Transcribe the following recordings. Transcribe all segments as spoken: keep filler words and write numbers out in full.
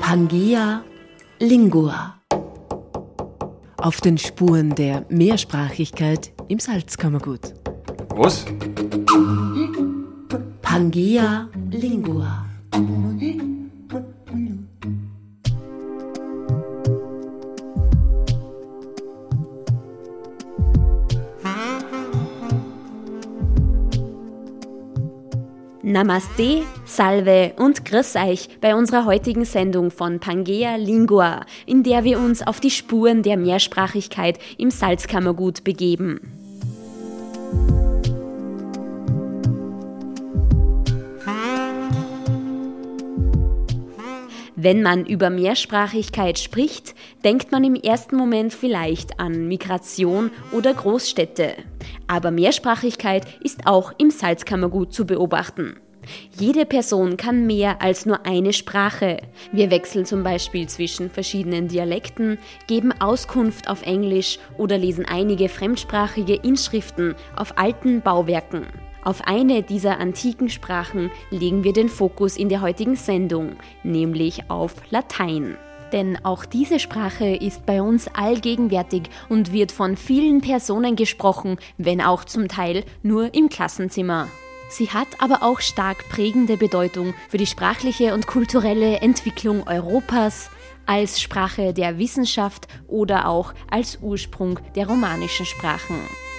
Pangea Lingua. Auf den Spuren der Mehrsprachigkeit im Salzkammergut. Was? Pangea Lingua. Namaste, Salve und Grüß euch bei unserer heutigen Sendung von Pangea Lingua, in der wir uns auf die Spuren der Mehrsprachigkeit im Salzkammergut begeben. Wenn man über Mehrsprachigkeit spricht, denkt man im ersten Moment vielleicht an Migration oder Großstädte. Aber Mehrsprachigkeit ist auch im Salzkammergut zu beobachten. Jede Person kann mehr als nur eine Sprache. Wir wechseln zum Beispiel zwischen verschiedenen Dialekten, geben Auskunft auf Englisch oder lesen einige fremdsprachige Inschriften auf alten Bauwerken. Auf eine dieser antiken Sprachen legen wir den Fokus in der heutigen Sendung, nämlich auf Latein. Denn auch diese Sprache ist bei uns allgegenwärtig und wird von vielen Personen gesprochen, wenn auch zum Teil nur im Klassenzimmer. Sie hat aber auch stark prägende Bedeutung für die sprachliche und kulturelle Entwicklung Europas, als Sprache der Wissenschaft oder auch als Ursprung der romanischen Sprachen.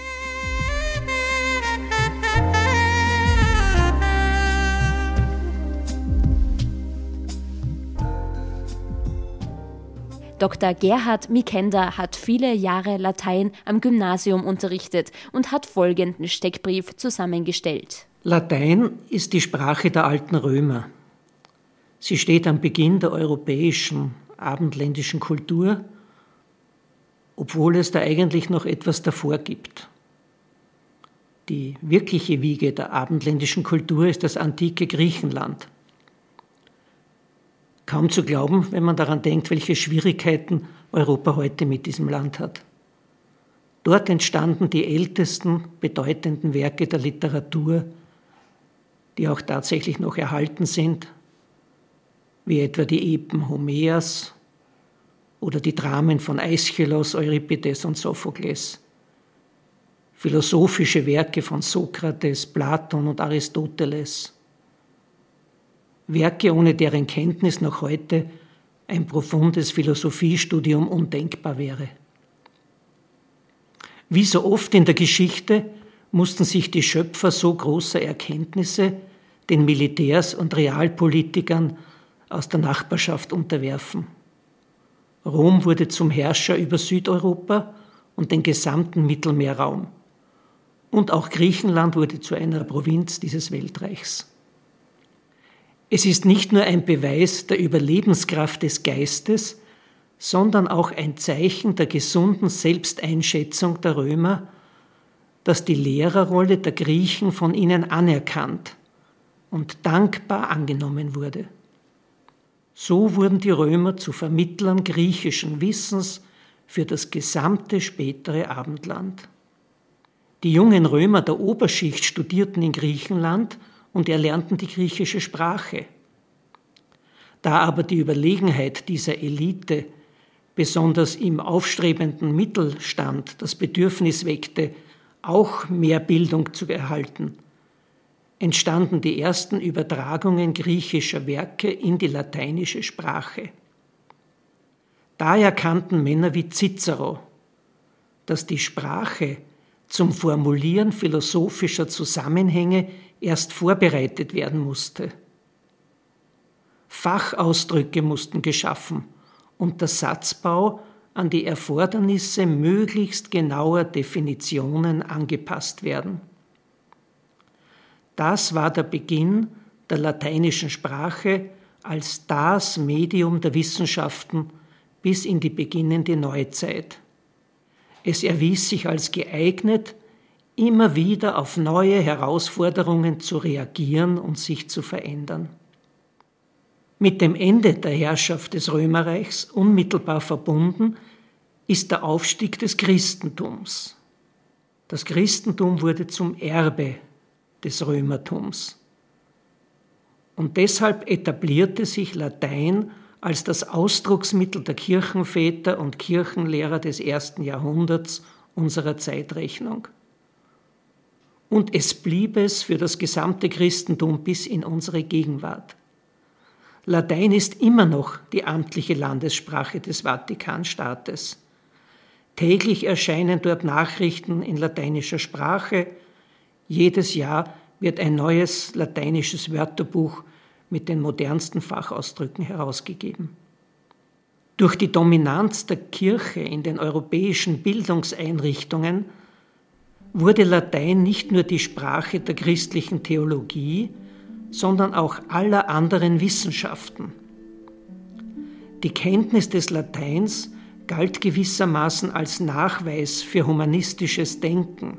Doktor Gerhard Mikenda hat viele Jahre Latein am Gymnasium unterrichtet und hat folgenden Steckbrief zusammengestellt. Latein ist die Sprache der alten Römer. Sie steht am Beginn der europäischen, abendländischen Kultur, obwohl es da eigentlich noch etwas davor gibt. Die wirkliche Wiege der abendländischen Kultur ist das antike Griechenland. Kaum zu glauben, wenn man daran denkt, welche Schwierigkeiten Europa heute mit diesem Land hat. Dort entstanden die ältesten, bedeutenden Werke der Literatur, die auch tatsächlich noch erhalten sind, wie etwa die Epen Homers oder die Dramen von Aeschylus, Euripides und Sophokles, philosophische Werke von Sokrates, Platon und Aristoteles, Werke, ohne deren Kenntnis noch heute ein profundes Philosophiestudium undenkbar wäre. Wie so oft in der Geschichte mussten sich die Schöpfer so großer Erkenntnisse den Militärs und Realpolitikern aus der Nachbarschaft unterwerfen. Rom wurde zum Herrscher über Südeuropa und den gesamten Mittelmeerraum. Und auch Griechenland wurde zu einer Provinz dieses Weltreichs. Es ist nicht nur ein Beweis der Überlebenskraft des Geistes, sondern auch ein Zeichen der gesunden Selbsteinschätzung der Römer, dass die Lehrerrolle der Griechen von ihnen anerkannt und dankbar angenommen wurde. So wurden die Römer zu Vermittlern griechischen Wissens für das gesamte spätere Abendland. Die jungen Römer der Oberschicht studierten in Griechenland und erlernten die griechische Sprache. Da aber die Überlegenheit dieser Elite besonders im aufstrebenden Mittelstand das Bedürfnis weckte, auch mehr Bildung zu erhalten, entstanden die ersten Übertragungen griechischer Werke in die lateinische Sprache. Da erkannten Männer wie Cicero, dass die Sprache zum Formulieren philosophischer Zusammenhänge erst vorbereitet werden musste. Fachausdrücke mussten geschaffen und der Satzbau an die Erfordernisse möglichst genauer Definitionen angepasst werden. Das war der Beginn der lateinischen Sprache als das Medium der Wissenschaften bis in die beginnende Neuzeit. Es erwies sich als geeignet, immer wieder auf neue Herausforderungen zu reagieren und sich zu verändern. Mit dem Ende der Herrschaft des Römerreichs unmittelbar verbunden ist der Aufstieg des Christentums. Das Christentum wurde zum Erbe des Römertums. Und deshalb etablierte sich Latein als das Ausdrucksmittel der Kirchenväter und Kirchenlehrer des ersten Jahrhunderts unserer Zeitrechnung. Und es blieb es für das gesamte Christentum bis in unsere Gegenwart. Latein ist immer noch die amtliche Landessprache des Vatikanstaates. Täglich erscheinen dort Nachrichten in lateinischer Sprache. Jedes Jahr wird ein neues lateinisches Wörterbuch mit den modernsten Fachausdrücken herausgegeben. Durch die Dominanz der Kirche in den europäischen Bildungseinrichtungen wurde Latein nicht nur die Sprache der christlichen Theologie, sondern auch aller anderen Wissenschaften. Die Kenntnis des Lateins galt gewissermaßen als Nachweis für humanistisches Denken.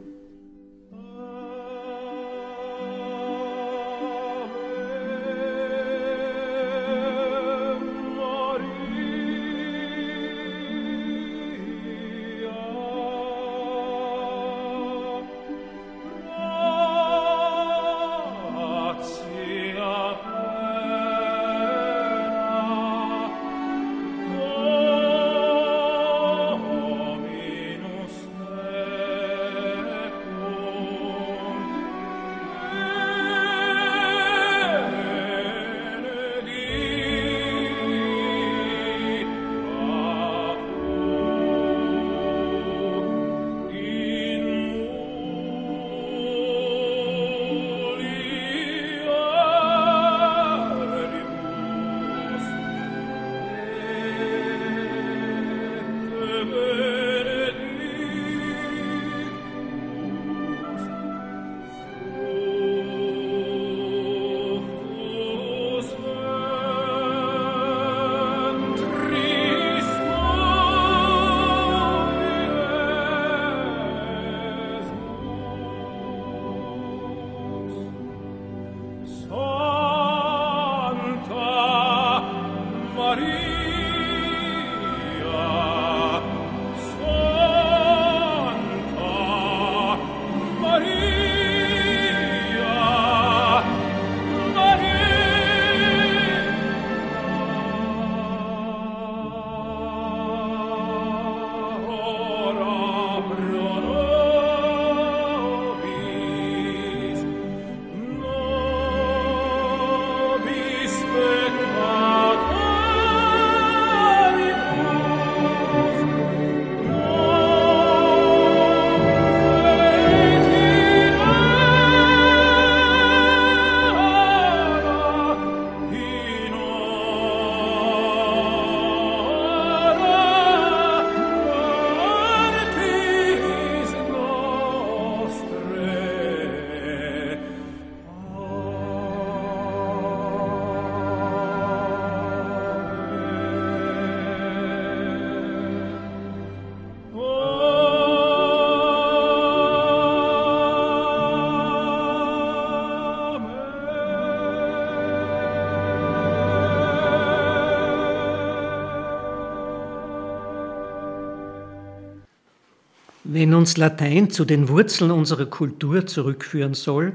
Wenn uns Latein zu den Wurzeln unserer Kultur zurückführen soll,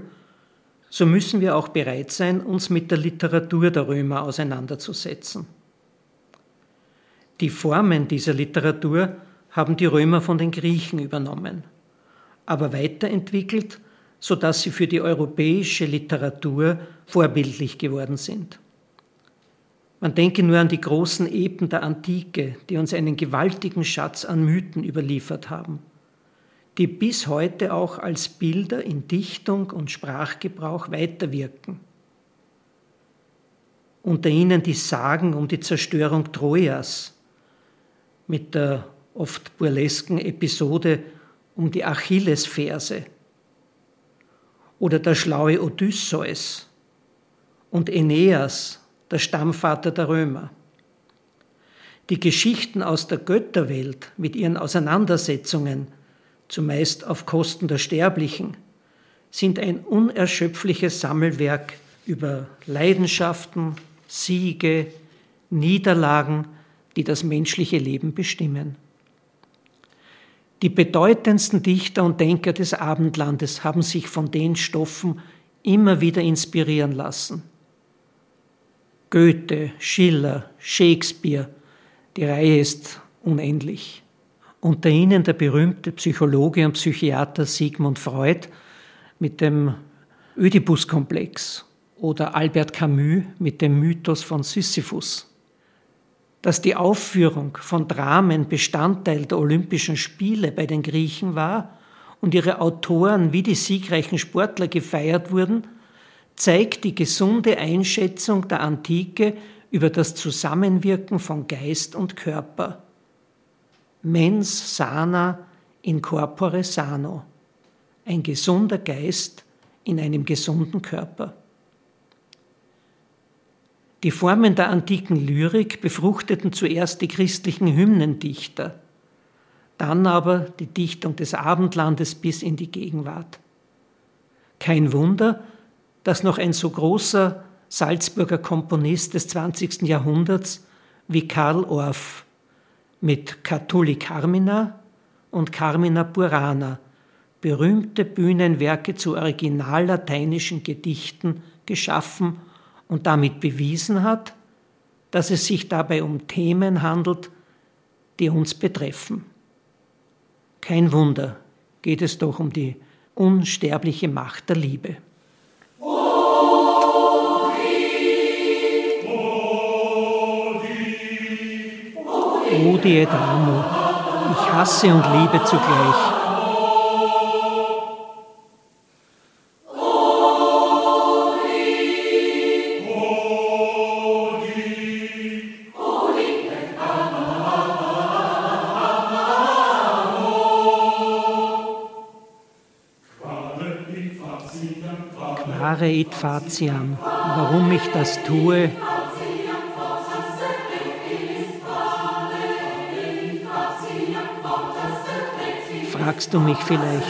so müssen wir auch bereit sein, uns mit der Literatur der Römer auseinanderzusetzen. Die Formen dieser Literatur haben die Römer von den Griechen übernommen, aber weiterentwickelt, sodass sie für die europäische Literatur vorbildlich geworden sind. Man denke nur an die großen Epen der Antike, die uns einen gewaltigen Schatz an Mythen überliefert haben, die bis heute auch als Bilder in Dichtung und Sprachgebrauch weiterwirken. Unter ihnen die Sagen um die Zerstörung Trojas mit der oft burlesken Episode um die Achillesferse oder der schlaue Odysseus und Aeneas, der Stammvater der Römer. Die Geschichten aus der Götterwelt mit ihren Auseinandersetzungen, zumeist auf Kosten der Sterblichen, sind ein unerschöpfliches Sammelwerk über Leidenschaften, Siege, Niederlagen, die das menschliche Leben bestimmen. Die bedeutendsten Dichter und Denker des Abendlandes haben sich von den Stoffen immer wieder inspirieren lassen. Goethe, Schiller, Shakespeare, die Reihe ist unendlich. Unter ihnen der berühmte Psychologe und Psychiater Sigmund Freud mit dem Ödipus-Komplex oder Albert Camus mit dem Mythos von Sisyphus. Dass die Aufführung von Dramen Bestandteil der Olympischen Spiele bei den Griechen war und ihre Autoren wie die siegreichen Sportler gefeiert wurden, zeigt die gesunde Einschätzung der Antike über das Zusammenwirken von Geist und Körper. Mens sana in corpore sano. Ein gesunder Geist in einem gesunden Körper. Die Formen der antiken Lyrik befruchteten zuerst die christlichen Hymnendichter, dann aber die Dichtung des Abendlandes bis in die Gegenwart. Kein Wunder, dass noch ein so großer Salzburger Komponist des zwanzigsten Jahrhunderts wie Karl Orff mit Catulle Carmina und Carmina Burana berühmte Bühnenwerke zu originallateinischen Gedichten geschaffen und damit bewiesen hat, dass es sich dabei um Themen handelt, die uns betreffen. Kein Wunder, geht es doch um die unsterbliche Macht der Liebe. Odi et amo, ich hasse und liebe zugleich. Quare et faciam, warum ich das tue, fragst du mich vielleicht?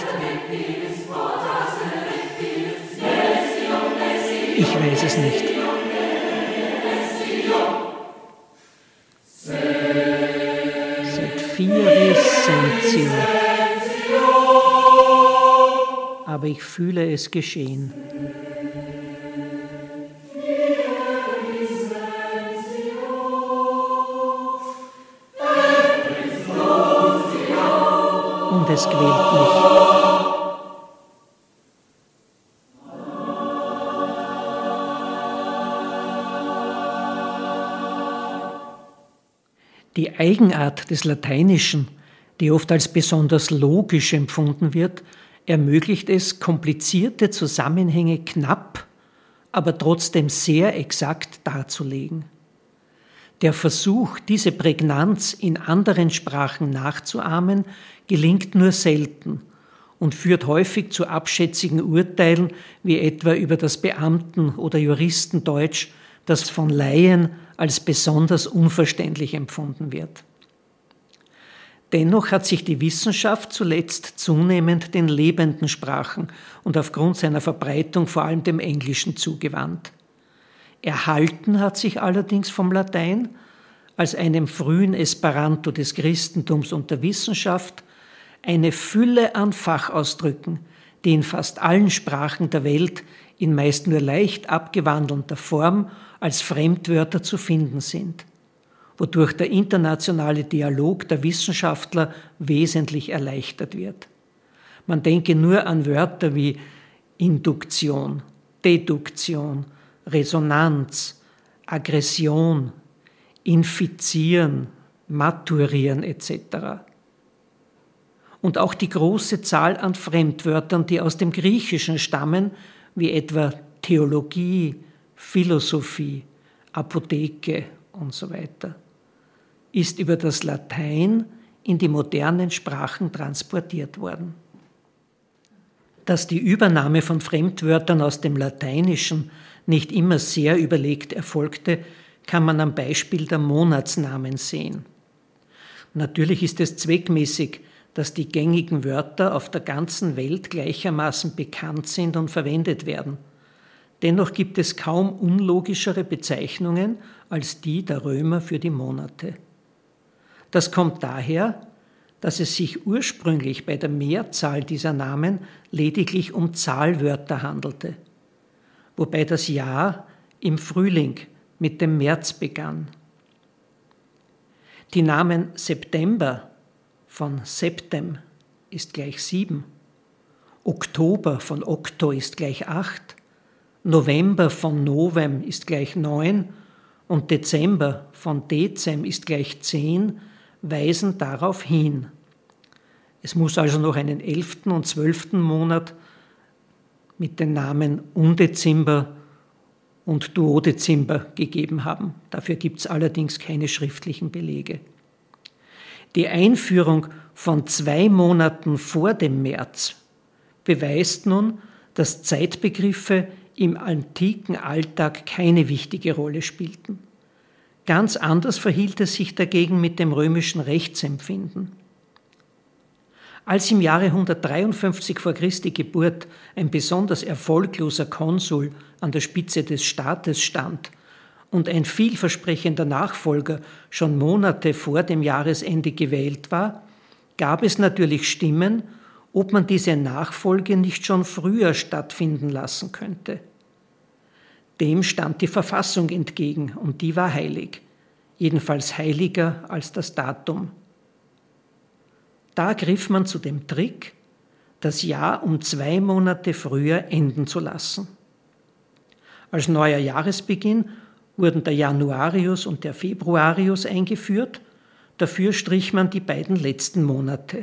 Ich weiß es nicht. Sed fieri sentio. Aber ich fühle es geschehen. Und es quält mich. Die Eigenart des Lateinischen, die oft als besonders logisch empfunden wird, ermöglicht es, komplizierte Zusammenhänge knapp, aber trotzdem sehr exakt darzulegen. Der Versuch, diese Prägnanz in anderen Sprachen nachzuahmen, gelingt nur selten und führt häufig zu abschätzigen Urteilen, wie etwa über das Beamten- oder Juristendeutsch, das von Laien als besonders unverständlich empfunden wird. Dennoch hat sich die Wissenschaft zuletzt zunehmend den lebenden Sprachen und aufgrund seiner Verbreitung vor allem dem Englischen zugewandt. Erhalten hat sich allerdings vom Latein, als einem frühen Esperanto des Christentums und der Wissenschaft, eine Fülle an Fachausdrücken, die in fast allen Sprachen der Welt in meist nur leicht abgewandelter Form als Fremdwörter zu finden sind, wodurch der internationale Dialog der Wissenschaftler wesentlich erleichtert wird. Man denke nur an Wörter wie Induktion, Deduktion, Resonanz, Aggression, Infizieren, Maturieren et cetera. Und auch die große Zahl an Fremdwörtern, die aus dem Griechischen stammen, wie etwa Theologie, Philosophie, Apotheke und so weiter, ist über das Latein in die modernen Sprachen transportiert worden. Dass die Übernahme von Fremdwörtern aus dem Lateinischen nicht immer sehr überlegt erfolgte, kann man am Beispiel der Monatsnamen sehen. Natürlich ist es zweckmäßig, dass die gängigen Wörter auf der ganzen Welt gleichermaßen bekannt sind und verwendet werden. Dennoch gibt es kaum unlogischere Bezeichnungen als die der Römer für die Monate. Das kommt daher, dass es sich ursprünglich bei der Mehrzahl dieser Namen lediglich um Zahlwörter handelte, wobei das Jahr im Frühling mit dem März begann. Die Namen September von Septem ist gleich sieben, Oktober von Okto ist gleich acht, November von Novem ist gleich neun und Dezember von Dezem ist gleich zehn, weisen darauf hin. Es muss also noch einen elften und zwölften Monat mit den Namen Undezember und Duodezember gegeben haben. Dafür gibt es allerdings keine schriftlichen Belege. Die Einführung von zwei Monaten vor dem März beweist nun, dass Zeitbegriffe im antiken Alltag keine wichtige Rolle spielten. Ganz anders verhielt es sich dagegen mit dem römischen Rechtsempfinden. Als im Jahre hundertdreiundfünfzig vor Christi Geburt ein besonders erfolgloser Konsul an der Spitze des Staates stand und ein vielversprechender Nachfolger schon Monate vor dem Jahresende gewählt war, gab es natürlich Stimmen, ob man diese Nachfolge nicht schon früher stattfinden lassen könnte. Dem stand die Verfassung entgegen und die war heilig, jedenfalls heiliger als das Datum. Da griff man zu dem Trick, das Jahr um zwei Monate früher enden zu lassen. Als neuer Jahresbeginn wurden der Januarius und der Februarius eingeführt, dafür strich man die beiden letzten Monate.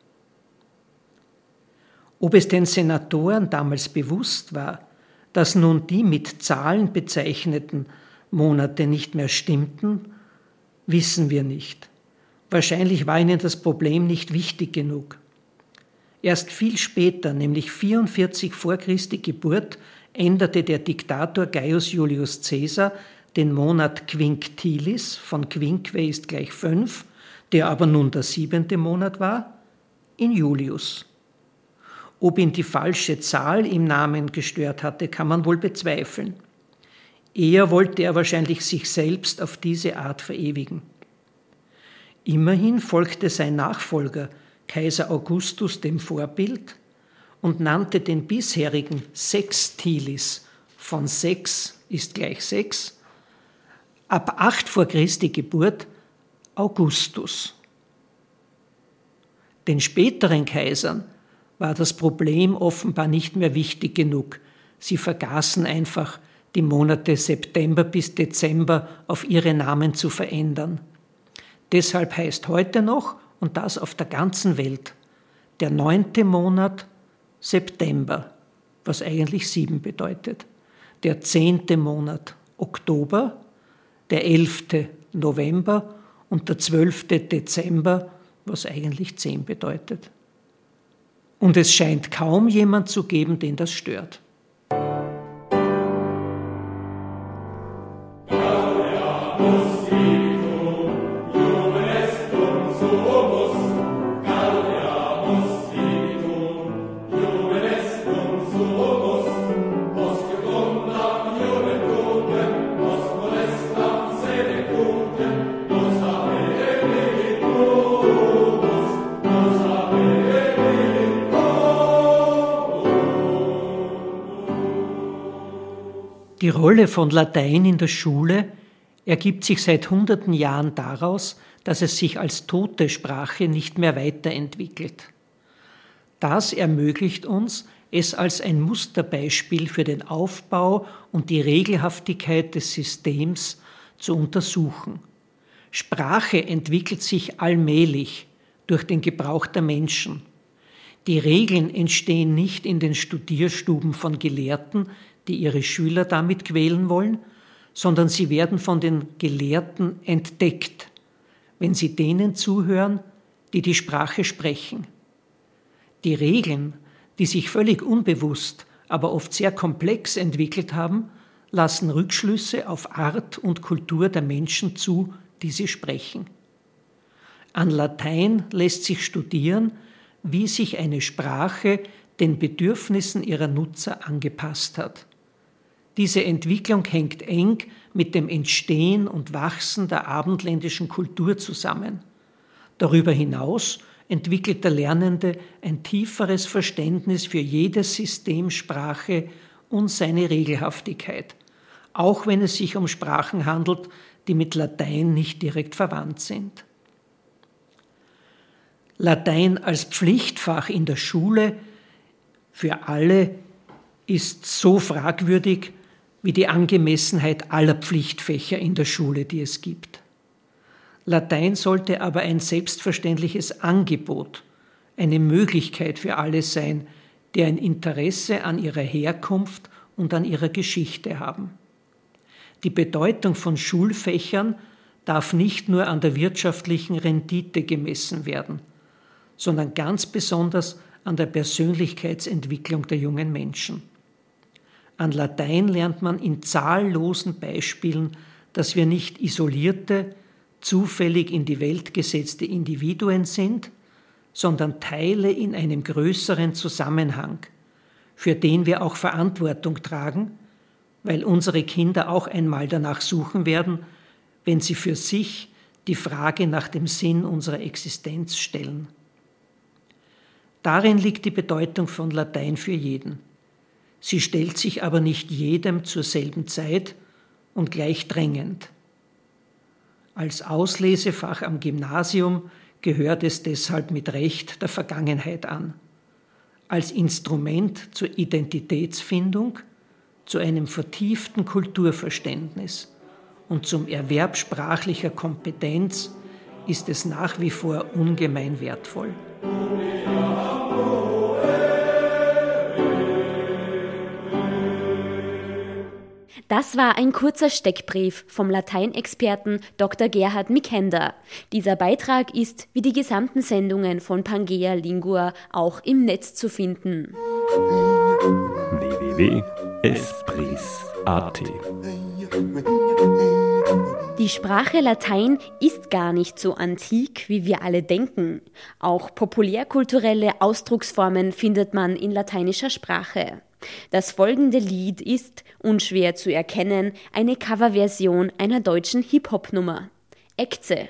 Ob es den Senatoren damals bewusst war, dass nun die mit Zahlen bezeichneten Monate nicht mehr stimmten, wissen wir nicht. Wahrscheinlich war ihnen das Problem nicht wichtig genug. Erst viel später, nämlich vierundvierzig vor Christi Geburt, änderte der Diktator Gaius Julius Caesar den Monat Quinctilis, von Quinque ist gleich fünf, der aber nun der siebente Monat war, in Julius. Ob ihn die falsche Zahl im Namen gestört hatte, kann man wohl bezweifeln. Eher wollte er wahrscheinlich sich selbst auf diese Art verewigen. Immerhin folgte sein Nachfolger, Kaiser Augustus, dem Vorbild und nannte den bisherigen Sextilis, von sechs ist gleich sechs, ab acht vor Christi Geburt Augustus. Den späteren Kaisern war das Problem offenbar nicht mehr wichtig genug. Sie vergaßen einfach, die Monate September bis Dezember auf ihre Namen zu verändern. Deshalb heißt heute noch, und das auf der ganzen Welt, der neunte Monat September, was eigentlich sieben bedeutet, der zehnte Monat Oktober, der elfte November und der zwölfte Dezember, was eigentlich zehn bedeutet. Und es scheint kaum jemand zu geben, den das stört. Die Rolle von Latein in der Schule ergibt sich seit hunderten Jahren daraus, dass es sich als tote Sprache nicht mehr weiterentwickelt. Das ermöglicht uns, es als ein Musterbeispiel für den Aufbau und die Regelhaftigkeit des Systems zu untersuchen. Sprache entwickelt sich allmählich durch den Gebrauch der Menschen. Die Regeln entstehen nicht in den Studierstuben von Gelehrten, die ihre Schüler damit quälen wollen, sondern sie werden von den Gelehrten entdeckt, wenn sie denen zuhören, die die Sprache sprechen. Die Regeln, die sich völlig unbewusst, aber oft sehr komplex entwickelt haben, lassen Rückschlüsse auf Art und Kultur der Menschen zu, die sie sprechen. An Latein lässt sich studieren, wie sich eine Sprache den Bedürfnissen ihrer Nutzer angepasst hat. Diese Entwicklung hängt eng mit dem Entstehen und Wachsen der abendländischen Kultur zusammen. Darüber hinaus entwickelt der Lernende ein tieferes Verständnis für jedes System Sprache und seine Regelhaftigkeit. auch wenn es sich um Sprachen handelt, die mit Latein nicht direkt verwandt sind. Latein als Pflichtfach in der Schule für alle ist so fragwürdig wie die Angemessenheit aller Pflichtfächer in der Schule, die es gibt. Latein sollte aber ein selbstverständliches Angebot, eine Möglichkeit für alle sein, die ein Interesse an ihrer Herkunft und an ihrer Geschichte haben. Die Bedeutung von Schulfächern darf nicht nur an der wirtschaftlichen Rendite gemessen werden, sondern ganz besonders an der Persönlichkeitsentwicklung der jungen Menschen. An Latein lernt man in zahllosen Beispielen, dass wir nicht isolierte, zufällig in die Welt gesetzte Individuen sind, sondern Teile in einem größeren Zusammenhang, für den wir auch Verantwortung tragen, weil unsere Kinder auch einmal danach suchen werden, wenn sie für sich die Frage nach dem Sinn unserer Existenz stellen. Darin liegt die Bedeutung von Latein für jeden. Sie stellt sich aber nicht jedem zur selben Zeit und gleich drängend. Als Auslesefach am Gymnasium gehört es deshalb mit Recht der Vergangenheit an. Als Instrument zur Identitätsfindung, zu einem vertieften Kulturverständnis und zum Erwerb sprachlicher Kompetenz ist es nach wie vor ungemein wertvoll. Das war ein kurzer Steckbrief vom Lateinexperten Doktor Gerhard Mikender. Dieser Beitrag ist, wie die gesamten Sendungen von Pangea Lingua, auch im Netz zu finden. w w w punkt espris punkt a t Die Sprache Latein ist gar nicht so antik, wie wir alle denken. Auch populärkulturelle Ausdrucksformen findet man in lateinischer Sprache. Das folgende Lied ist, unschwer zu erkennen, eine Coverversion einer deutschen Hip-Hop-Nummer. Ecce.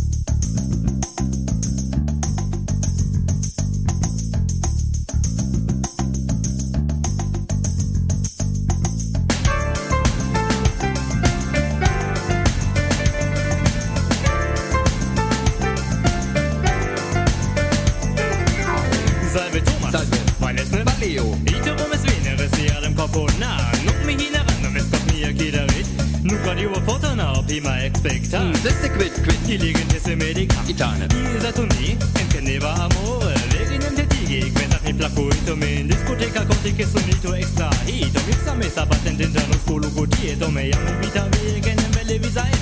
Salve Thomas, salve, meine ist ne Valeo. Iterum es veneris, iarem corpona. Nuc mi hineran, ves cos mia kiderit. Nuc radio fotona, prima expecta. Seste quid, quid, Diligentisse medica. Itane. Isatoni, enteneva amore. Leginem te digi, quentat mi placuito min. Discoteca cortice sonito extra hito. Mixames abatent internus colocotieto. Me jam vita vegenem velle visait.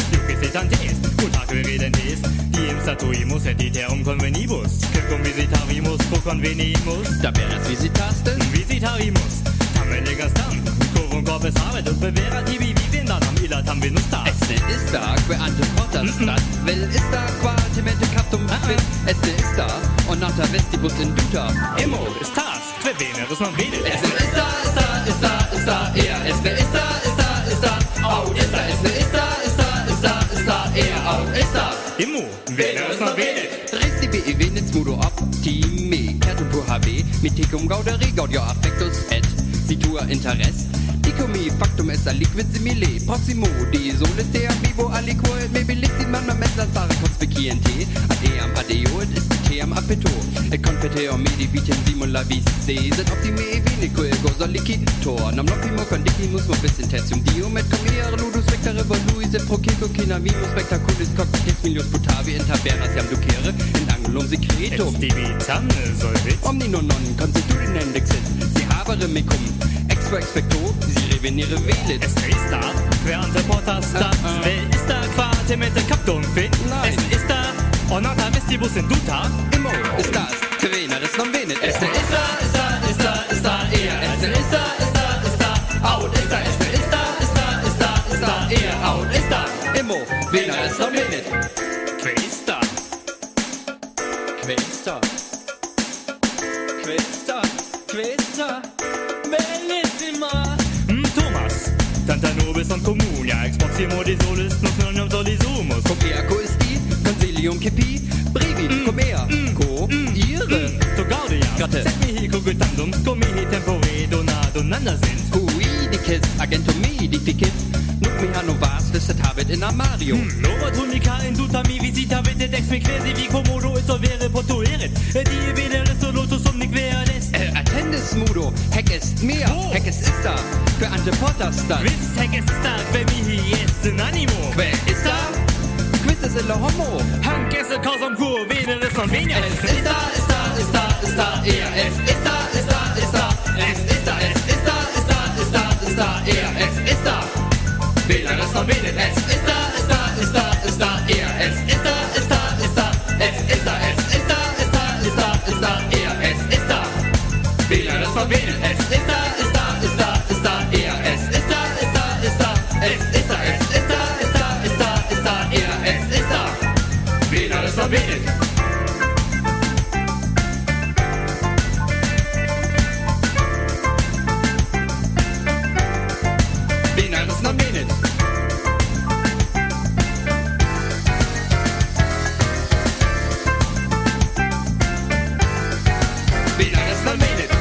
Tantes, utak veredentes, diem statuimus et iterum convenibus, circum visitarimus pro convenimus, da veras visitaste, visitarimus, tam elegas tam, curvum corpus habet, ut bevera tibi vivendanam illatam venustas. Este ist da, que ante portas stat, vel ist da, qua temente captum fit, este ist da, und nata vestibus induta. Emo, ist tas, tve veneris non vedet. Este ist da, ist da, ist da, ist da, er, este ist da, ist da, ist da, au, ist da, este ist da, ist da, ist da, ist da, er, au, ist da. Emo, veneris non vedet. Recipe evenens modo optime, certum pur habe, miticum gaudere, gaudio affectus et situa interest. Dicomi factum est aliquid simile, proximo di solis te vivo aliquo et mebilissimam et lanzare conspiciente, ad eam ad eo et ist team appetto, et confeteo medi vitem simula visse, sed optime evenico ego solicitor, nam lopimo condicimus movis intentium dium, et comiere ludus vecta revoluis, et proceco cinavimus spectaculis coctis milius putavi in tabernas jam ducere, in angulum secretum. Et divitam solvit. Omni non non constitutinem dixit, si habere mecum, extra expecto, si revenire velit. Es ist da, quer ante portas stat, Uh, uh. vel ist da, qua temente captum fit. Nein. Es ist da, onata vestibus induta. Immo ist das, veneris non venet. Este ist da, ist da, ist da, ist da, er. Este ist da, ist da, ist da, out, ist da. Este ist da, ist da, ist da, ist da, er, out, ist da. Immo, veneris non venet. Que ist da? Questa. Questa. Questa. Bellissima. Hm, Thomas, tanta nobis und communia, ex proximo de solis, nos non solisumus. Cum ergo ist die, consilium cipi, brevi, cum er, co, ihre. To gaudia, Gatte. sed mihi cogitandum, comihi tempore donado nanda sind. Cui, die Kiss, Agentomie, die Fikis. Nuk mi hanno was, wisset habet in Mario. Hm, Novotonica in Dutami, visita bitte Dex mit quasi wie Komodo ist so wäre Potueret. Die wieder ist so Lotus um nicht wer lässt. Äh, Attendis, Mudo, Heck ist mehr, Oh. Heck ist da, für Ante Potters dann. Quiz, Heck ist da, wer mi hier ist ein Animo. Wer ist da? Quiz ist in der Homo. Hank ist ein Kaus am Kur, wen ist noch weniger. Es ist da, ist da, ist da, ist da, er. Es ist da, ist da, ist da, es ist da, es ist da, ist da, ist da, ist da, er. Es ist da. Weder ist noch wenig. Es ist da, ist da, ist da, ist da, er. Es ist da, ist da, ist da, es ist da, es ist da, ist da, ist da, ist da, er. Es ist da. Weder ist noch wenig. Es ist da, ist da, ist da, ist da, er. Es ist da, ist da, ist da, es ist da, es ist da, ist da, ist da, ist da, er. Es ist da. Weder ist noch wenig. Weder ist noch wenig. Weder ist noch wenig.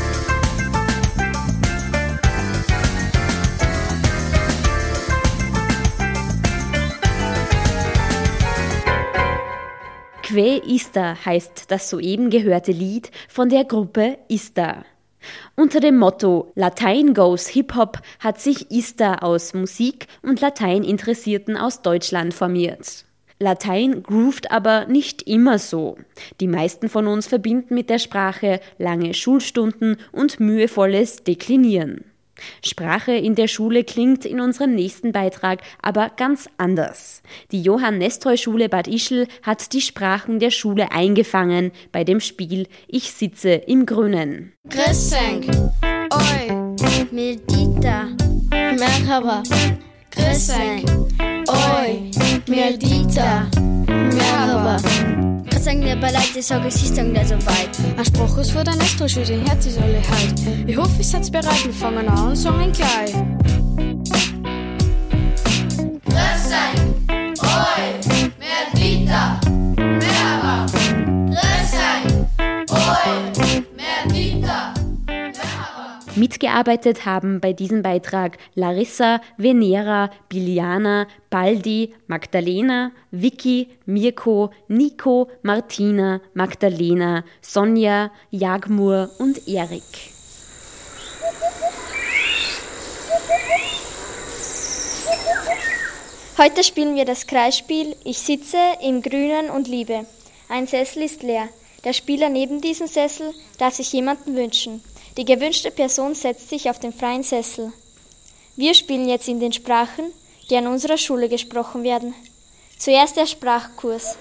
Que Ista heißt das soeben gehörte Lied von der Gruppe Ista. Unter dem Motto Latein goes Hip-Hop hat sich Ista aus Musik- und Lateininteressierten aus Deutschland formiert. Latein groovt aber nicht immer so. Die meisten von uns verbinden mit der Sprache lange Schulstunden und mühevolles Deklinieren. Sprache in der Schule klingt in unserem nächsten Beitrag aber ganz anders. Die Johann-Nestroy-Schule Bad Ischl hat die Sprachen der Schule eingefangen bei dem Spiel Ich sitze im Grünen. Grüßenk, oi, Medita, Merhaba. Grüßenk, oi, Medita, Merhaba. Grüßenk, mir beleid, ich sage, es ist dann gleich so weit. Ein Spruch ist für den Nestroy, den Herz ist alle halt. Ich hoffe, ihr seid bereit, wir fangen an und sagen gleich. Grüßenk, oi, Medita, Merhaba. Grüßenk, oi, Medita. Mitgearbeitet haben bei diesem Beitrag Larissa, Venera, Biliana, Baldi, Magdalena, Vicky, Mirko, Nico, Martina, Magdalena, Sonja, Jagmur und Erik. Heute spielen wir das Kreisspiel Ich sitze im Grünen und liebe. Ein Sessel ist leer. Der Spieler neben diesem Sessel darf sich jemanden wünschen. Die gewünschte Person setzt sich auf den freien Sessel. Wir spielen jetzt in den Sprachen, die an unserer Schule gesprochen werden. Zuerst der Sprachkurs.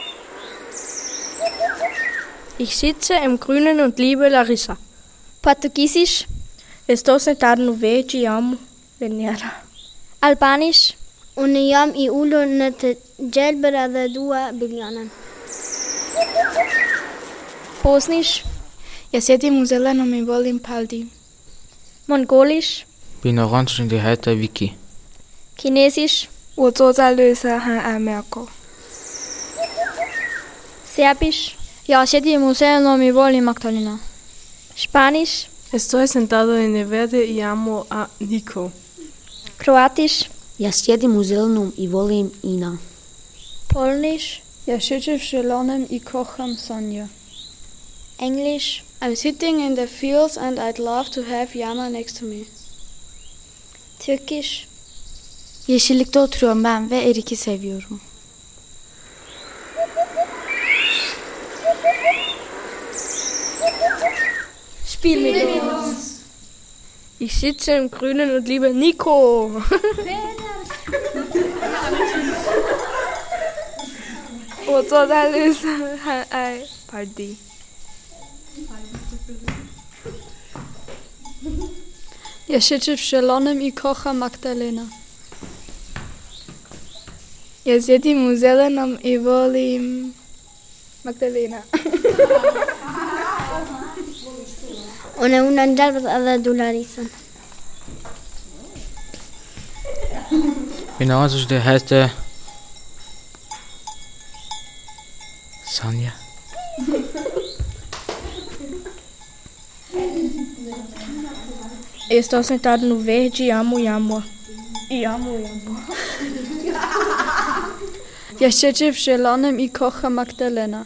Ich sitze im Grünen und liebe Larissa. Portugiesisch. Estou sentado no verde e amo Venera. Albanisch. Uniam i ulo në të gjelbëra dhe dua Bilianën. Bosnisch. Ja sjedim u zelenom i volim Paldi. Mongolisch. Bin orange in die Heite Wiki. Chinesisch. 我坐在绿色和爱妙狗。 Serbisch. Ja sjedim u zelenom i volim Magdalena. Spanisch. Estoy sentado en el verde y amo a Nico. Kroatisch. Ja sjedim u zelenom i volim Ina. Polnisch. Ja siedzę w zielonym i kocham Sonja. Englisch. I'm sitting in the fields and I'd love to have Yama next to me. Türkisch. Yeşillikte oturuyorum ben ve Erik'i seviyorum. Spiel mit uns. Ich sitze im Grünen und liebe Nico.我坐在绿色和爱 Party. Ja siedzę w zielonym i kocham Magdalena. Ja siedim u zelenom i volim Magdalena. Ona una gjelbëra dhe du Larissa. Bin orange in die Heite Sonja. Estou sentado no verde e amo Jamor. I amo Jamor. Ja siedzę w zielonym i kocham Magdalena.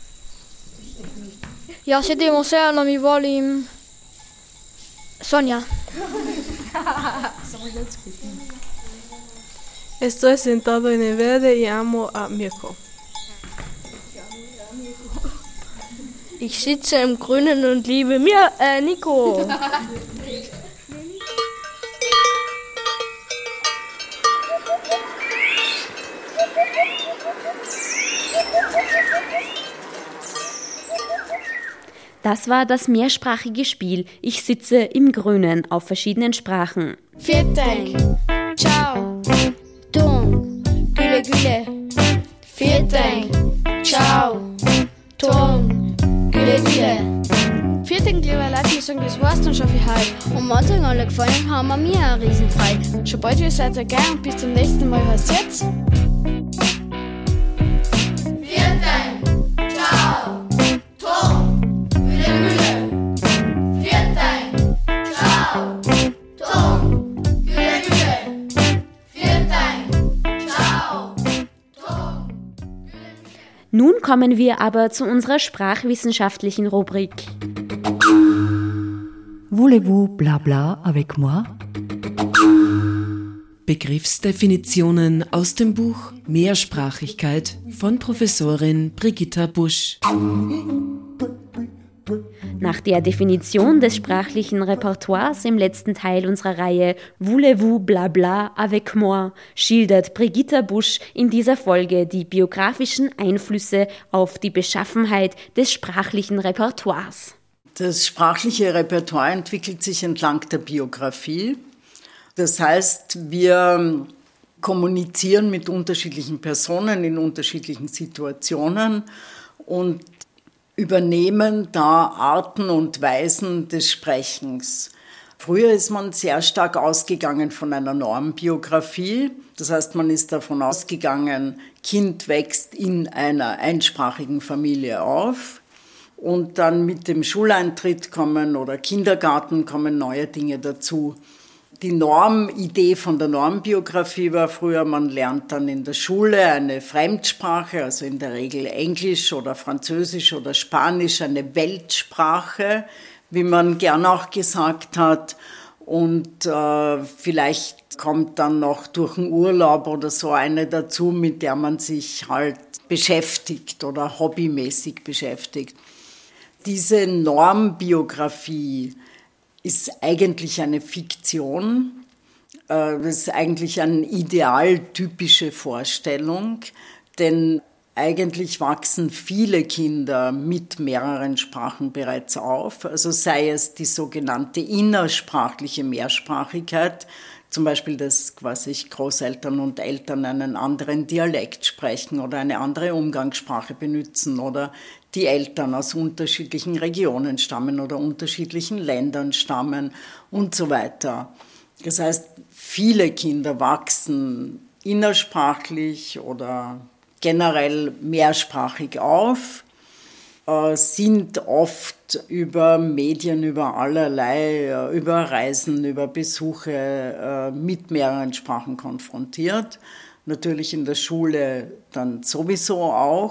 Ja siedzę w oceanom i volim Sonja. Estoy sentado en el verde y amo a Mirko. Ich sitze im Grünen und liebe mir, äh, Nico. Das war das mehrsprachige Spiel Ich sitze im Grünen auf verschiedenen Sprachen. Vielen Ciao. Tom. Güle güle. Vielen Ciao. Tom. Güle güle. Vielen liebe Leute, ich sage, das war's dann schon für heute. Und wenn es euch alle gefallen haben, wir mir eine Riesenfreude. Schon bald, ihr seid ihr gern und bis zum nächsten Mal. Heißt jetzt. Nun kommen wir aber zu unserer sprachwissenschaftlichen Rubrik. Voulez-vous blabla avec moi? Begriffsdefinitionen aus dem Buch Mehrsprachigkeit von Professorin Brigitta Busch. Nach der Definition des sprachlichen Repertoires im letzten Teil unserer Reihe Voulez-vous blabla avec moi schildert Brigitta Busch in dieser Folge die biografischen Einflüsse auf die Beschaffenheit des sprachlichen Repertoires. Das sprachliche Repertoire entwickelt sich entlang der Biografie. Das heißt, wir kommunizieren mit unterschiedlichen Personen in unterschiedlichen Situationen und übernehmen da Arten und Weisen des Sprechens. Früher ist man sehr stark ausgegangen von einer Normbiografie. Das heißt, man ist davon ausgegangen, Kind wächst in einer einsprachigen Familie auf. Und dann mit dem Schuleintritt kommen oder Kindergarten kommen neue Dinge dazu. Die Normidee von der Normbiografie war früher, man lernt dann in der Schule eine Fremdsprache, also in der Regel Englisch oder Französisch oder Spanisch, eine Weltsprache, wie man gern auch gesagt hat. Und äh, vielleicht kommt dann noch durch einen Urlaub oder so eine dazu, mit der man sich halt beschäftigt oder hobbymäßig beschäftigt. Diese Normbiografie ist eigentlich eine Fiktion. Das ist eigentlich eine idealtypische Vorstellung, denn eigentlich wachsen viele Kinder mit mehreren Sprachen bereits auf. Also sei es die sogenannte innersprachliche Mehrsprachigkeit, zum Beispiel, dass quasi Großeltern und Eltern einen anderen Dialekt sprechen oder eine andere Umgangssprache benutzen oder die Eltern aus unterschiedlichen Regionen stammen oder unterschiedlichen Ländern stammen und so weiter. Das heißt, viele Kinder wachsen innersprachlich oder generell mehrsprachig auf, sind oft über Medien, über allerlei, über Reisen, über Besuche mit mehreren Sprachen konfrontiert. Natürlich in der Schule dann sowieso auch.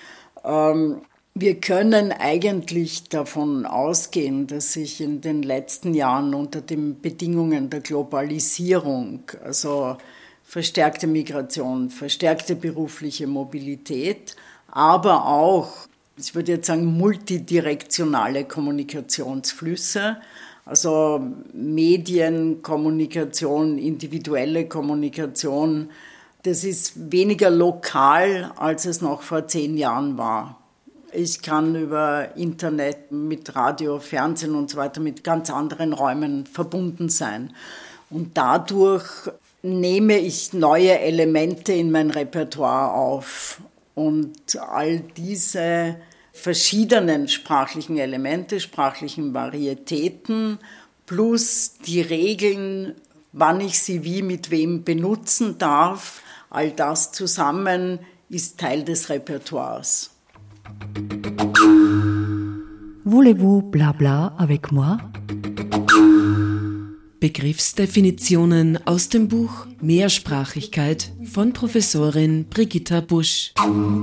Wir können eigentlich davon ausgehen, dass sich in den letzten Jahren unter den Bedingungen der Globalisierung, also verstärkte Migration, verstärkte berufliche Mobilität, aber auch, ich würde jetzt sagen, multidirektionale Kommunikationsflüsse, also Medienkommunikation, individuelle Kommunikation, das ist weniger lokal, als es noch vor zehn Jahren war. Ich kann über Internet, mit Radio, Fernsehen und so weiter mit ganz anderen Räumen verbunden sein. Und dadurch nehme ich neue Elemente in mein Repertoire auf. Und all diese verschiedenen sprachlichen Elemente, sprachlichen Varietäten plus die Regeln, wann ich sie wie mit wem benutzen darf, all das zusammen ist Teil des Repertoires. Voulez-vous blabla avec moi? Begriffsdefinitionen aus dem Buch Mehrsprachigkeit von Professorin Brigitta Busch.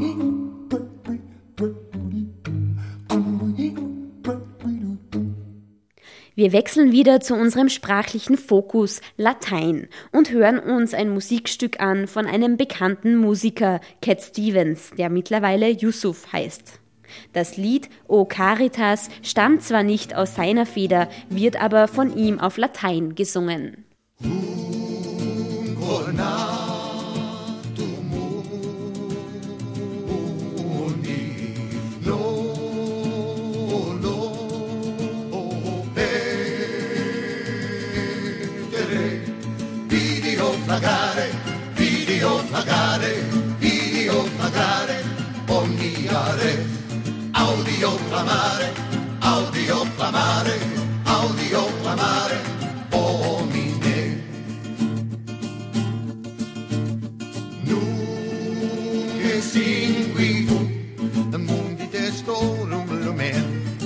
Wir wechseln wieder zu unserem sprachlichen Fokus Latein und hören uns ein Musikstück an von einem bekannten Musiker, Cat Stevens, der mittlerweile Yusuf heißt. Das Lied O Caritas stammt zwar nicht aus seiner Feder, wird aber von ihm auf Latein gesungen. Pagare, video pagare, video pagare, ogni are, audio clamare, audio clamare, audio clamare, omine. Nun esingui tu, mundi testorum lumen,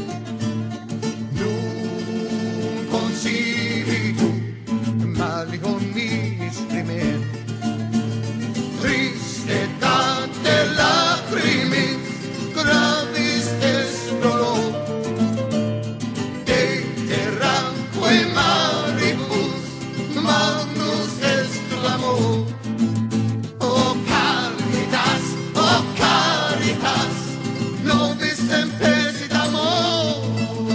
nun consivi tu, mali con mi. Triste tante lacrimis, gravis est dolor, de terramque maribus, magnus exclamor. O caritas, o caritas, nobis tempesi d'amor.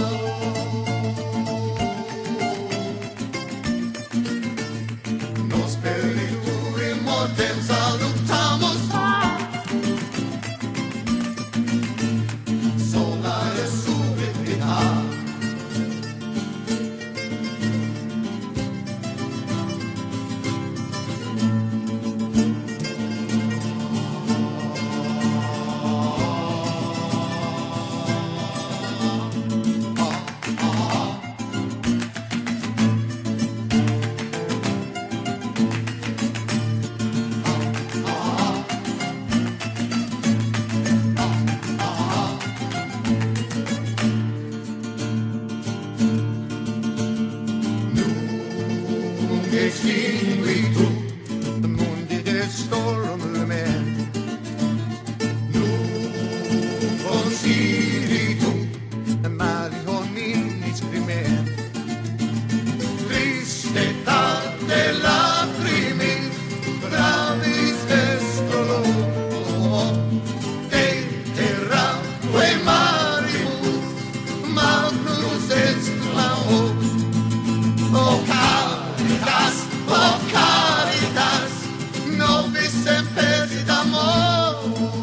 Nos periture mortem salutamus, solare subitat. Extingui tu, the mundi destorum lumen. Nun consivi tu, the mali hominis crimen. Triste tante lacrimis, gravis est dolor, de terramque maribus, magnus exclamor. O Caritas, o Caritas, nobis tempesi d'amor.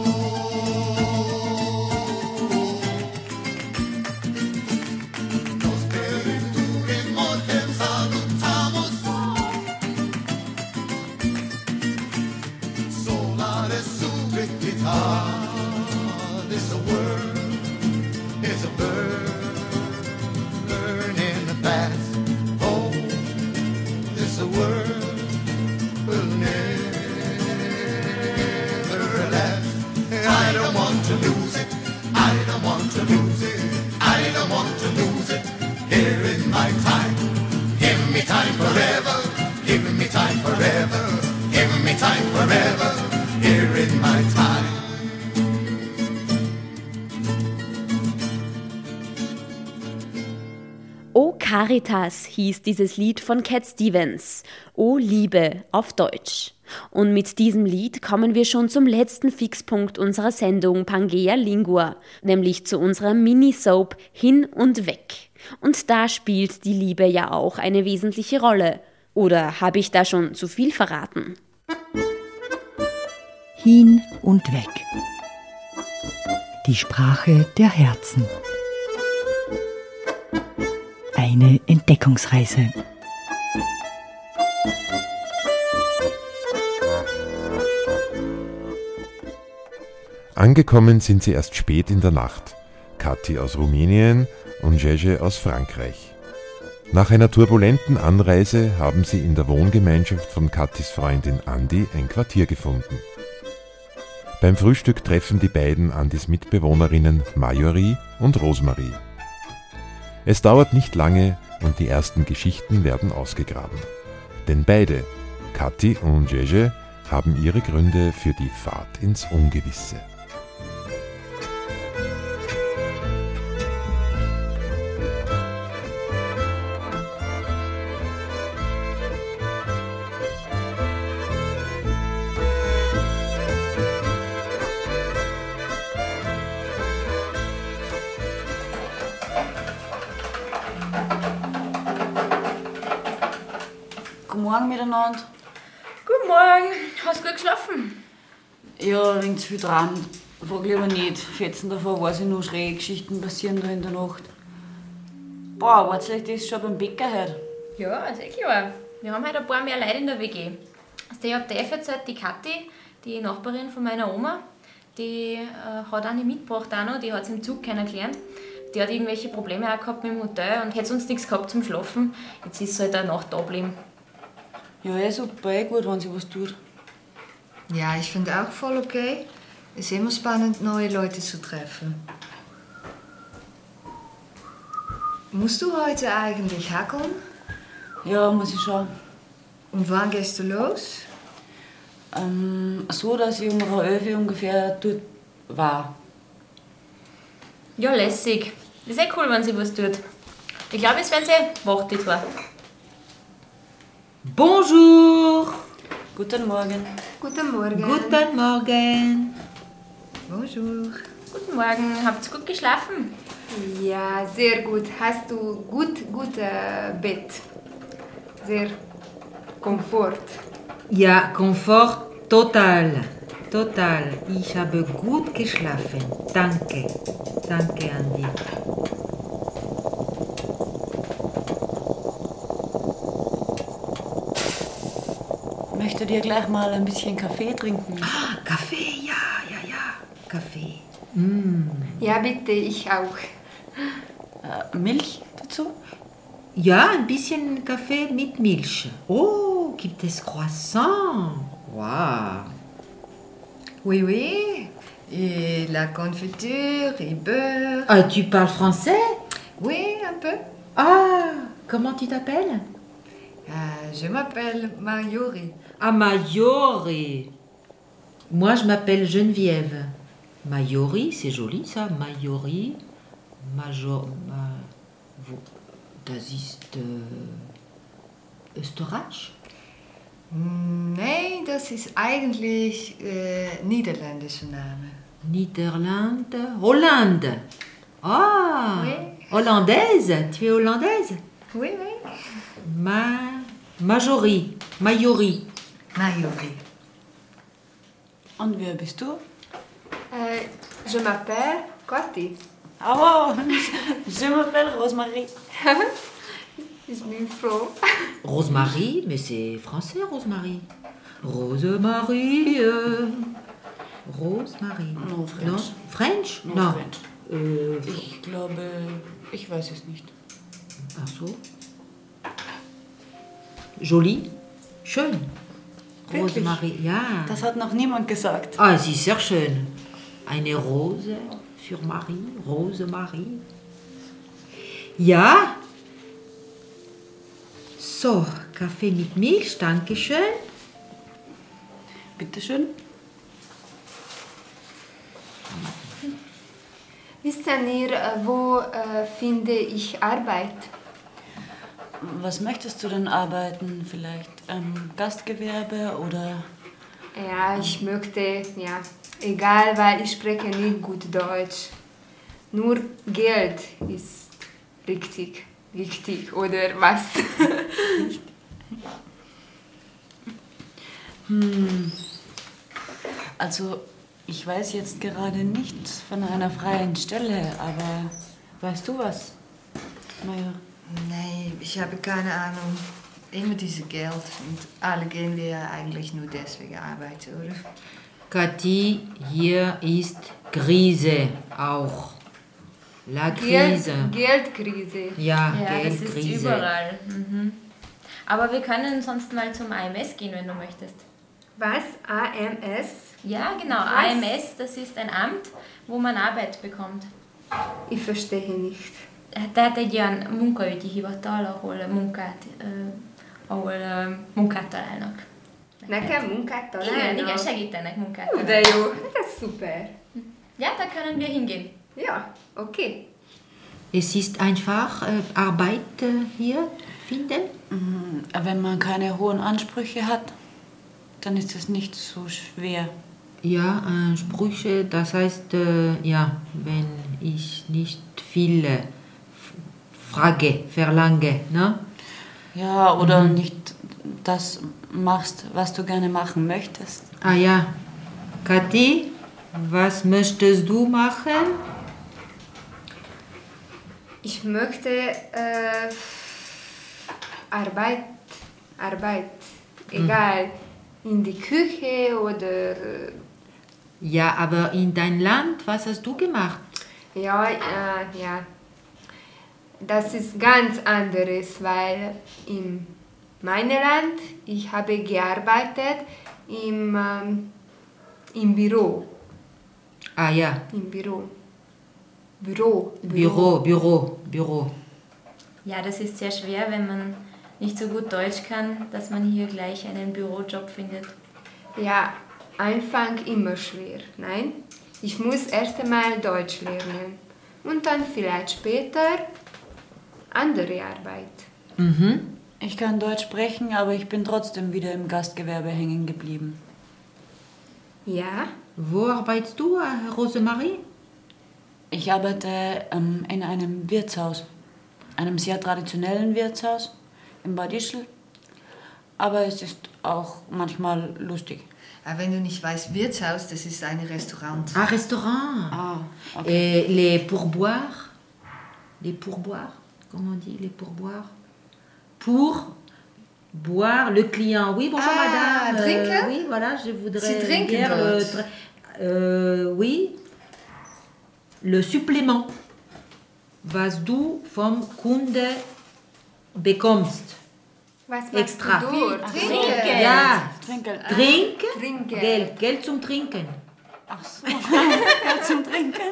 Nos periture mortem salutamus, solare subitat. This a word, is a bird, in the past. The world will never last. I don't want to lose it. I don't want to lose it. I don't want to lose it. Here in my time. Give me time forever. Give me time forever. Give me time forever. Here in my time. O Caritas hieß dieses Lied von Cat Stevens, O Liebe auf Deutsch. Und mit diesem Lied kommen wir schon zum letzten Fixpunkt unserer Sendung Pangea Lingua, nämlich zu unserer Mini-Soap Hin und Weg. Und da spielt die Liebe ja auch eine wesentliche Rolle. Oder habe ich da schon zu viel verraten? Hin und weg. Die Sprache der Herzen. Eine Entdeckungsreise. Angekommen sind sie erst spät in der Nacht. Kathi aus Rumänien und Jeje aus Frankreich. Nach einer turbulenten Anreise haben sie in der Wohngemeinschaft von Kathis Freundin Andi ein Quartier gefunden. Beim Frühstück treffen die beiden Andis Mitbewohnerinnen Marjorie und Rosmarie. Es dauert nicht lange, und die ersten Geschichten werden ausgegraben. Denn beide, Kathi und Jeje, haben ihre Gründe für die Fahrt ins Ungewisse. Guten Morgen miteinander. Guten Morgen. Hast du gut geschlafen? Ja, wegen zu viel dran. Frag lieber nicht. Fetzen davon weiß ich nur, schräge Geschichten passieren da in der Nacht. Boah, wart ihr das schon beim Bäcker heute? Ja, ist eh klar. Wir haben heute ein paar mehr Leute in der W G. Also ich hab dir erzählt, die Kathi, die Nachbarin von meiner Oma, die äh, hat eine mitgebracht auch noch, die hat sie im Zug kennengelernt. Die hat irgendwelche Probleme auch gehabt mit dem Hotel und hätte sonst nichts gehabt zum Schlafen. Jetzt ist sie halt eine Nacht da geblieben. Ja, eh super, eh gut, wenn sie was tut. Ja, ich finde auch voll okay. Es ist immer spannend, neue Leute zu treffen. Musst du heute eigentlich hackeln? Ja, muss ich schon. Und wann gehst du los? Ähm, so, dass ich um elf Uhr ungefähr dort war. Ja, lässig. Das ist eh cool, wenn sie was tut. Ich glaube, jetzt werden sie eh wach, die zwei. Bonjour! Guten Morgen. Guten Morgen. Guten Morgen. Bonjour. Guten Morgen. Habt ihr gut geschlafen? Ja, sehr gut. Hast du gut, gut äh, Bett? Sehr Komfort. Ja, Komfort total. Total. Ich habe gut geschlafen. Danke. Danke, Andi. Möchtet ihr gleich mal ein bisschen Kaffee trinken? Ah, Kaffee, ja, ja, ja. Kaffee. Mm. Ja, bitte, ich auch. Äh, Milch dazu? Ja, ein bisschen Kaffee mit Milch. Oh, gibt es Croissant? Wow. Oui, oui. Et la confiture, et beurre. Ah, tu parles français? Oui, un peu. Ah, comment tu t'appelles? Euh, je m'appelle Mayori. Ah, Mayori. Moi, je m'appelle Geneviève. Mayori, c'est joli ça. Mayori. Major. Ma, wo, das ist äh, Österreich? Nee, das ist eigentlich äh, niederländischer Name. Niederlande. Hollande. Ah, oui. Hollandaise. Tu es hollandaise? Oui, oui. Ma, Majori. Mayori. Mayori. Und wer bist du? Euh, je m'appelle Kathi. Oh, je m'appelle Rosemarie. Ich bin froh. Rosemarie, mais c'est français, Rosemarie. Rosemarie. Euh, Rosemarie. No, French. Non? French? No, non. French. Euh, Ich glaube, ich weiß es nicht. Ach so. Joli. Schön. Wirklich? Rosemarie, ja. Das hat noch niemand gesagt. Ah, sie ist sehr schön. Eine Rose für Marie. Rosemarie. Ja. So, Kaffee mit Milch, danke schön. Bitte schön. Wisst ihr, wo äh, finde ich Arbeit? Was möchtest du denn arbeiten? Vielleicht ähm, Gastgewerbe oder... Ja, ich möchte, ja, egal, weil ich spreche nicht gut Deutsch. Nur Geld ist richtig wichtig, oder was? hm. Also, ich weiß jetzt gerade nichts von einer freien Stelle, aber weißt du was? Naja. Nee, ich habe keine Ahnung. Immer dieses Geld. Und alle gehen wir eigentlich nur deswegen arbeiten, oder? Kathi, hier ist Krise auch. La Krise. Geld, Geldkrise. Ja, ja Geldkrise. Das ist überall. Mhm. Aber wir können sonst mal zum A M S gehen, wenn du möchtest. Was? A M S? Ja, genau. Was? A M S, das ist ein Amt, wo man Arbeit bekommt. Ich verstehe nicht. Tehát egy olyan munkaügyi hivatal, ahol munkát, uh, ahol uh, munkát találnak. Nekem munkát találnak? Igen, igen, segítenek munkát találnak. De jó, das ist super. Ja, da können wir hingehen. Ja, okay. Es ist einfach äh, Arbeit äh, hier finden? Mhm. Wenn man keine hohen Ansprüche hat, dann ist es nicht so schwer. Ja, Ansprüche, das heißt, äh, ja, wenn ich nicht viele frage, verlange, ne? Ja, oder mhm. nicht das machst, was du gerne machen möchtest. Ah ja, Kathi, was möchtest du machen? Ich möchte äh, Arbeit, Arbeit, egal, mhm. in die Küche oder... Ja, aber in dein Land, was hast du gemacht? Ja, äh, ja, das ist ganz anderes, weil in meinem Land, ich habe gearbeitet im, ähm, im Büro. Ah ja. Im Büro. Büro. Büro, Büro, Büro. Ja, das ist sehr schwer, wenn man nicht so gut Deutsch kann, dass man hier gleich einen Bürojob findet. Ja, Anfang immer schwer. Nein, ich muss erst einmal Deutsch lernen und dann vielleicht später andere Arbeit. Mhm. Ich kann Deutsch sprechen, aber ich bin trotzdem wieder im Gastgewerbe hängen geblieben. Ja? Wo arbeitest du, Rosemarie? Ich arbeite ähm, in einem Wirtshaus, einem sehr traditionellen Wirtshaus in Bad Ischl. Aber es ist auch manchmal lustig. Aber wenn du nicht weißt, Wirtshaus, das ist ein Restaurant. Ah, Restaurant. Ah, okay. Et les pourboires. Les pourboires. Comment on dit les pourboires? Pour boire le client. Oui, bonjour ah, madame. Trinken? Euh, oui, voilà, je voudrais. Sie trinken bien le, dort. euh, oui. Le supplément, was du vom Kunde bekommst. Was extra. Du dort? Trinken. Ja, Trinken. Trinken. Trinken. Geld, Geld zum Trinken. Ach so, Geld zum Trinken.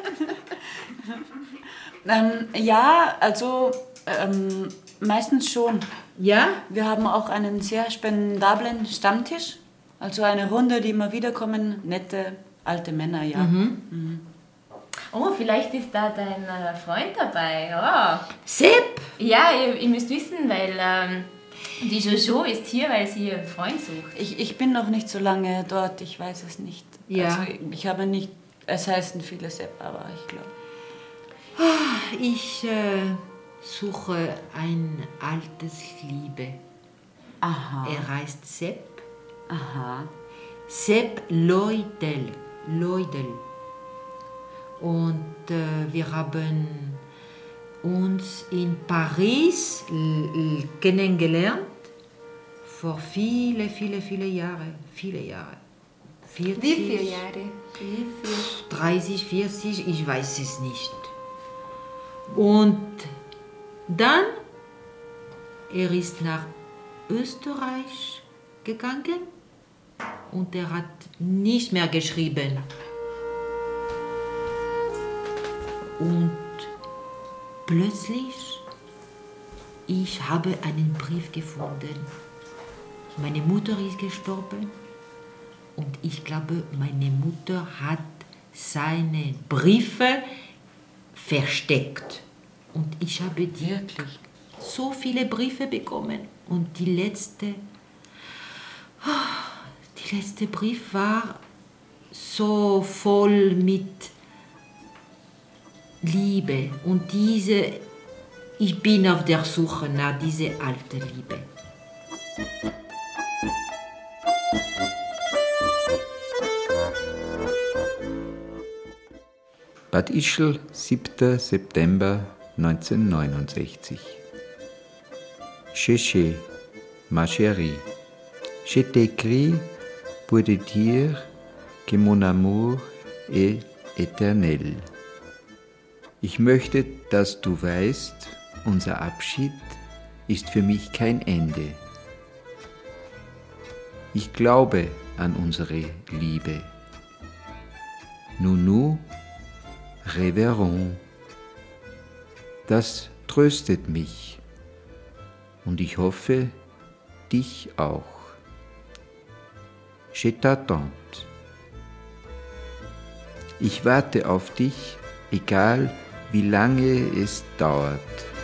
ähm, ja, also ähm, meistens schon. Ja? Wir haben auch einen sehr spendablen Stammtisch, also eine Runde, die immer wiederkommen, nette alte Männer, ja. Mhm. Mhm. Oh, vielleicht ist da dein äh, Freund dabei. Oh. Sepp? Ja, ihr, ihr müsst wissen, weil ähm, die Jojo ist hier, weil sie ihren Freund sucht. Ich, ich bin noch nicht so lange dort, ich weiß es nicht. Ja. Also ich habe nicht, es heißen viele Sepp, aber ich glaube. Ich äh, suche ein altes Liebe. Aha. Er heißt Sepp. Aha. Sepp Leudel. Leudel. Und äh, wir haben uns in Paris l- l- kennengelernt. Vor viele, viele, viele Jahre. Viele Jahre. vierzig, Wie viele Jahre? Wie viel? dreißig, vierzig, ich weiß es nicht. Und dann, er ist nach Österreich gegangen und er hat nicht mehr geschrieben. Und plötzlich, ich habe einen Brief gefunden. Meine Mutter ist gestorben und ich glaube, meine Mutter hat seine Briefe versteckt. Und ich habe die Wirklich? so viele Briefe bekommen. Und die letzte, die letzte Brief war so voll mit Liebe. Und diese, ich bin auf der Suche nach dieser alten Liebe. Bad Ischl, siebter September neunzehnhundertneunundsechzig. Chéché, ma chérie, je t'écris pour te dire que mon amour est éternel. Ich möchte, dass du weißt, unser Abschied ist für mich kein Ende. Ich glaube an unsere Liebe. Nous nous reverrons. Das tröstet mich. Und ich hoffe, dich auch. Je t'attends. Ich warte auf dich, egal wie lange es dauert.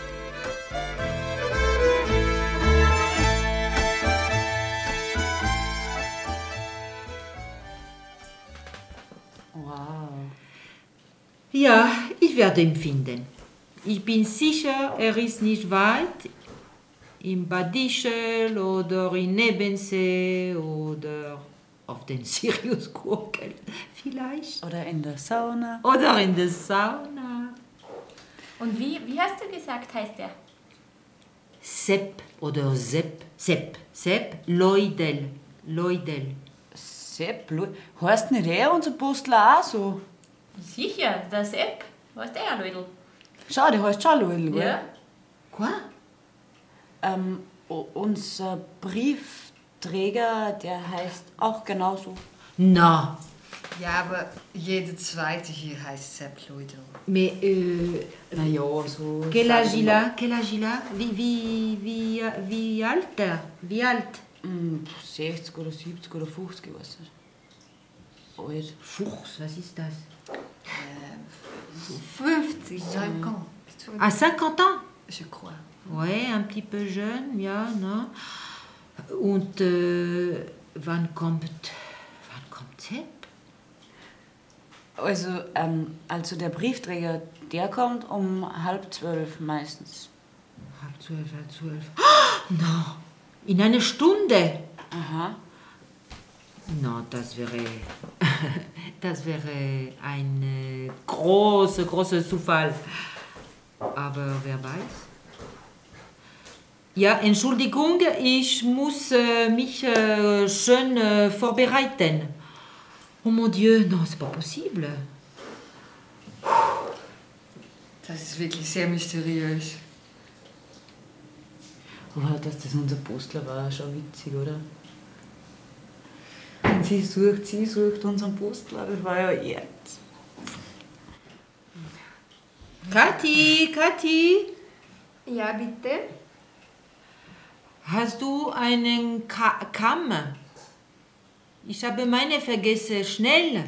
Wow. Ja, ich werde ihn finden. Ich bin sicher, er ist nicht weit. Im Bad Ischl oder in Nebensee oder auf den Siriusgurken vielleicht. Oder in der Sauna. Oder in der Sauna. Und wie, wie hast du gesagt, heißt der? Sepp oder Sepp. Sepp. Sepp Leudel. Leudel. Sepp Leudel? Heißt nicht er, unser Postler auch so? Sicher, der Sepp. Heißt der auch Leudel? Schau, der heißt schon Leudel, gell? Ja. Quoi? Ähm, unser Briefträger, der heißt auch genauso. Na. Ja, aber jeder zweite hier heißt Sepp Leudel. Mais, euh, naja, so. Quel âge il a? Quel âge il a? Wie, wie, wie, wie alt er? Wie alt? Mm, sechzig oder siebzig oder fünfzig, ich weiß nicht. Alt. Fuchs, was ist das? Äh, fünfzig, cinquante. À cinquante ans? Je crois. Ouais, un petit peu jeune, ja, ne? Und äh, wann kommt, wann kommt Sepp? Also, ähm, also der Briefträger, der kommt um halb zwölf meistens. Halb zwölf, halb zwölf. Oh, no, in einer Stunde? Aha. No, das wäre, das wäre ein äh, großer, großer Zufall. Aber wer weiß? Ja, Entschuldigung, ich muss äh, mich äh, schön äh, vorbereiten. Oh mon Dieu, non, c'est pas possible. Das ist wirklich sehr mysteriös. Aber dass das unser Postler war, schon witzig, oder? Und sie sucht, sie sucht unseren Postler, das war ja jetzt. Kathi, Kathi. Ja, bitte. Hast du einen Ka- Kamm? Ich habe meine vergessen. Schnell.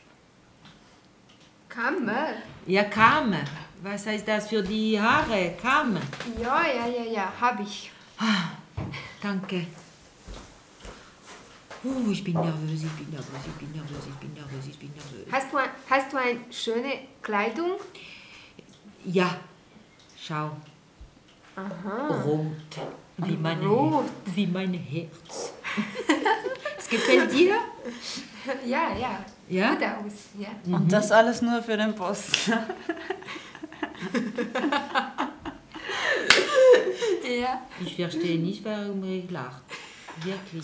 Kamm? Ja, Kamm. Was heißt das für die Haare? Kamm. Ja, ja, ja, ja, habe ich. Ah, danke. Oh, ich bin nervös, ich bin nervös, ich bin nervös, ich bin nervös, ich bin nervös. Hast du, ein, hast du eine schöne Kleidung? Ja, schau. Aha. Rot. Wie mein, Rot. wie mein Herz. Es gefällt dir? Ja, ja. Ja? Gut aus. Ja. Und Mhm. das alles nur für den Postler. Ja. Ich verstehe nicht, warum er lacht. Wirklich.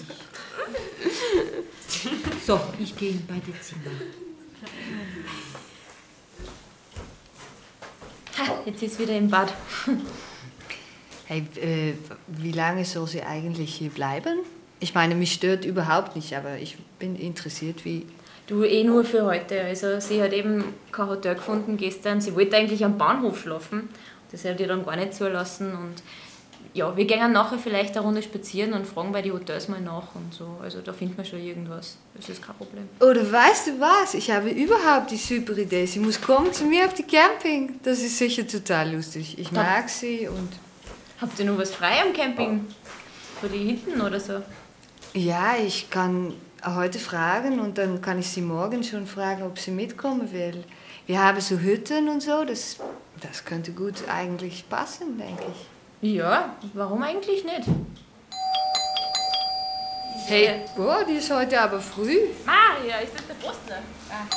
So, ich gehe in beide Zimmer. Ha, jetzt ist wieder im Bad. Hey, äh, wie lange soll sie eigentlich hier bleiben? Ich meine, mich stört überhaupt nicht, aber ich bin interessiert, wie... Du, eh nur für heute. Also sie hat eben kein Hotel gefunden gestern. Sie wollte eigentlich am Bahnhof schlafen. Das hat ihr dann gar nicht zulassen. Und ja, wir gehen nachher vielleicht eine Runde spazieren und fragen bei den Hotels mal nach und so. Also da findet man schon irgendwas. Das ist kein Problem. Oder weißt du was? Ich habe überhaupt die super Idee. Sie muss kommen zu mir auf die Camping. Das ist sicher total lustig. Ich mag sie und... Habt ihr noch was frei am Camping? Für die hinten oder so? Ja, ich kann heute fragen und dann kann ich sie morgen schon fragen, ob sie mitkommen will. Wir haben so Hütten und so, das, das könnte gut eigentlich passen, denke ich. Ja, warum eigentlich nicht? Hey, oh, die ist heute aber früh. Maria, ist das der Postler? Ah.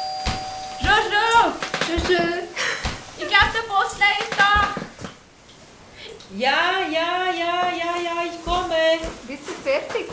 Jojo! Jojo! Ich glaube, der Postler ist da! Ja, ja, ja, ja, ja, ich komme. Bist du fertig?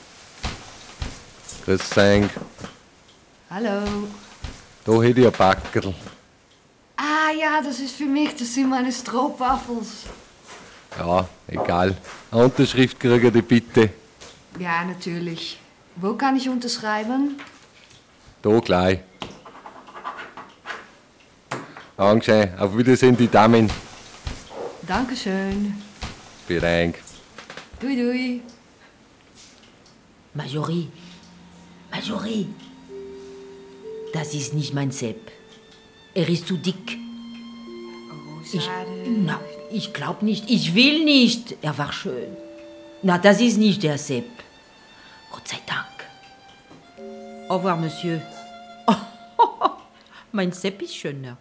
Grüß dich. Hallo. Da hätte ich ein Backerl. Ah ja, das ist für mich, das sind meine Stroopwafels. Ja, egal. Eine Unterschrift kriege ich bitte. Ja, natürlich. Wo kann ich unterschreiben? Da gleich. Dankeschön. Auf Wiedersehen, die Damen. Dankeschön. Vielen Dank. Dui, dui. Marjorie, Marjorie, das ist nicht mein Sepp. Er ist zu dick. Oh, ich, na, ich glaub nicht, ich will nicht. Er war schön. Na, das ist nicht der Sepp. Gott sei Dank. Au revoir, Monsieur. Oh, oh, oh. Mein Sepp ist schöner.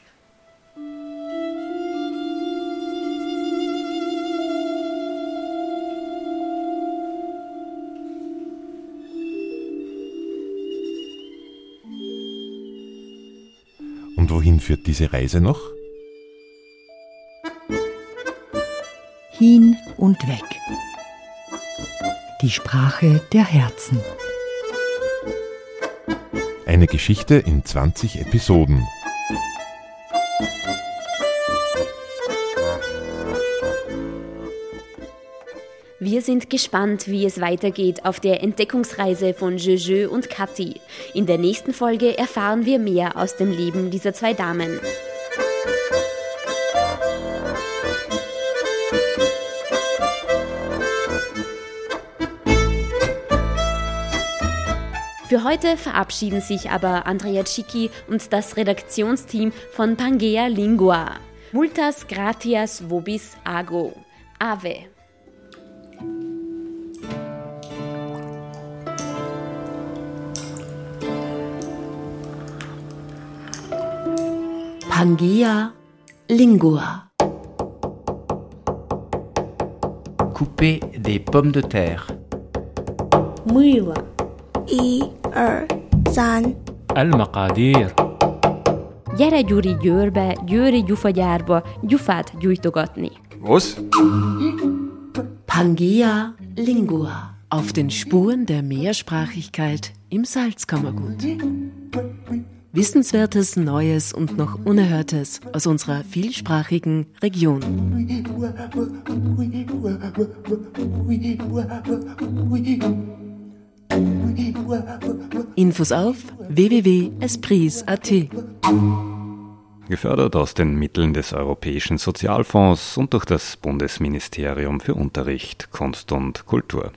Und wohin führt diese Reise noch? Hin und weg. Die Sprache der Herzen. Eine Geschichte in zwanzig Episoden. Wir sind gespannt, wie es weitergeht auf der Entdeckungsreise von Juju und Kathi. In der nächsten Folge erfahren wir mehr aus dem Leben dieser zwei Damen. Für heute verabschieden sich aber Andrea Cicchi und das Redaktionsteam von Pangea Lingua. Multas gratias vobis ago. Ave. Pangea Lingua. Couper des pommes de terre. Muiwa. I, er, san. المقادير. Gyere Gyuri győrbe, Győri gyufagyárba, gyufát gyújtogatni. Was? Pangea Lingua. Auf den Spuren der Mehrsprachigkeit im Salzkammergut. Wissenswertes, Neues und noch Unerhörtes aus unserer vielsprachigen Region. Infos auf w w w punkt esprits punkt a t. Gefördert aus den Mitteln des Europäischen Sozialfonds und durch das Bundesministerium für Unterricht, Kunst und Kultur.